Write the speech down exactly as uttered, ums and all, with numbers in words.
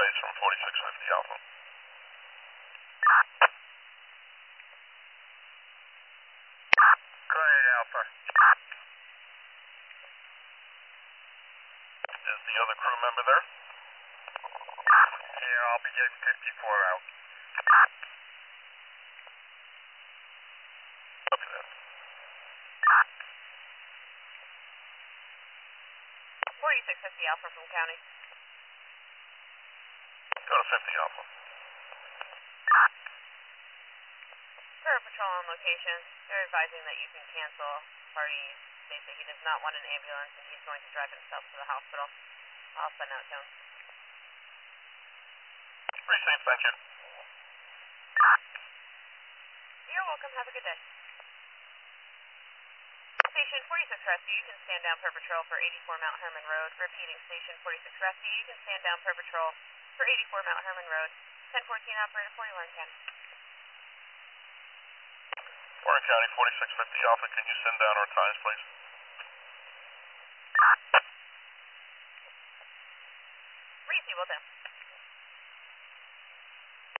base from forty-six fifty Alpha. Go ahead, Alpha. Is the other crew member there? Yeah, I'll be getting fifty-four out. Copy that. forty-six fifty Alpha from County. Go to fifty Alpha. Per patrol on location, they're advising that you can cancel. Party states that he does not want an ambulance and he's going to drive himself to the hospital. I'll send out to him. Received, thank you. You're welcome. Have a good day. Station forty-six Rescue, you can stand down per patrol for eighty-four Mount Herman Road. Repeating, Station forty-six Rescue, you can stand down per patrol for eighty-four Mount Herman Road. ten fourteen Operator forty Warren County. Warren County, forty-six fifty Alpha, can you send down our times, please? Receive, will do.